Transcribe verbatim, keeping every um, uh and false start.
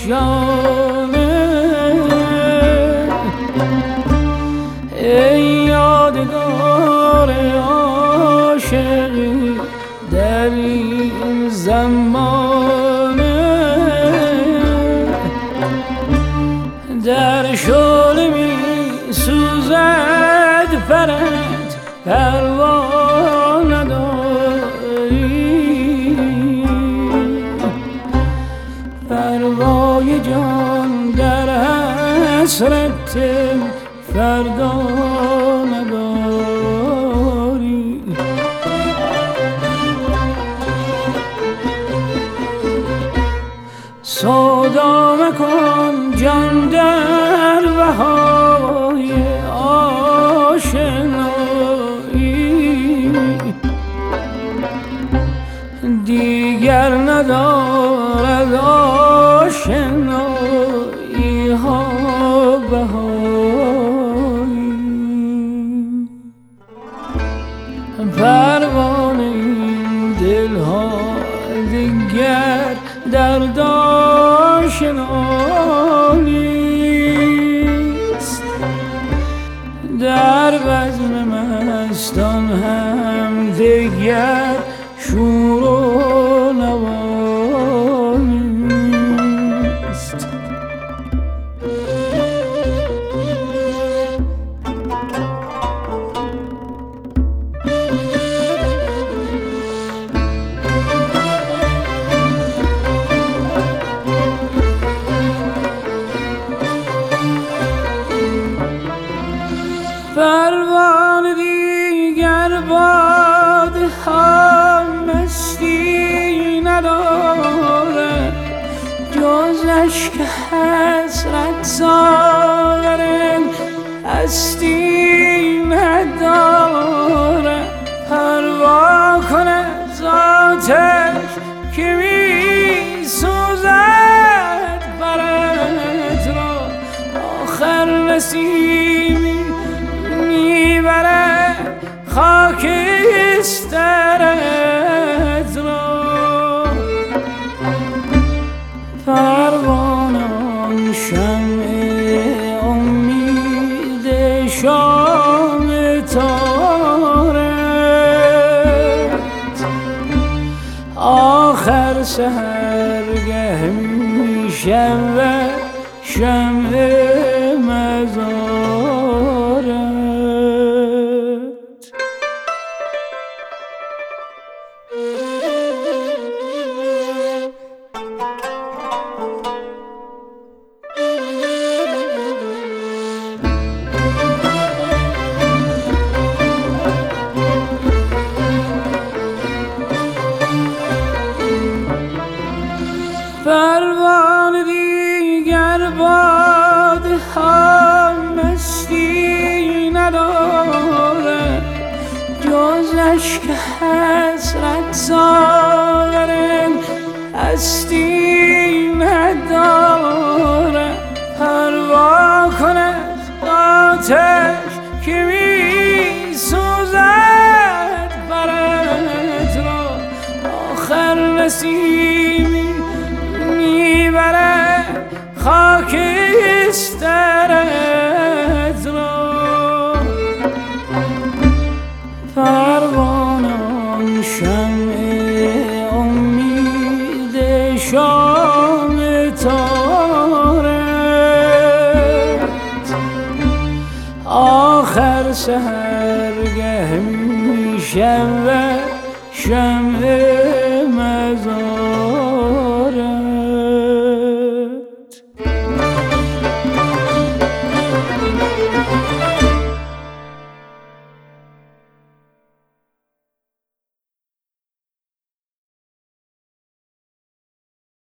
آشیانه ای یادگار عاشقی در این زمانه در شعله می سوزد پرت پروا نداری پروای جان در حسرت فردا نداری سودا مکن جان در بهای آشنایی دیگر ندارد آشنایی ها بهایی پروانه این دل ها دیگر درد آشنا نیست در بزم مستان هم دیگر شور و نوا نیست پروانه دیگر باد ها مستی نداره جز اشک حسرت ساغر هستی نداره پروا کن از آتش که می سوزد برت را آخر نسیمی میبره خاکسترت را پروانه آن شمع امید شام تارت آخر سحرگه میشود شمع مزارت پروانه دیگر باد ها مستی نداره جز اشک حسرت ساغر هستی نداره پروا کن از آتش که می سوزد برت را آخر نسیمی میبره خاکسترت را پروانه آن شمع امید شام تارت آخر سحرگه میشود شمع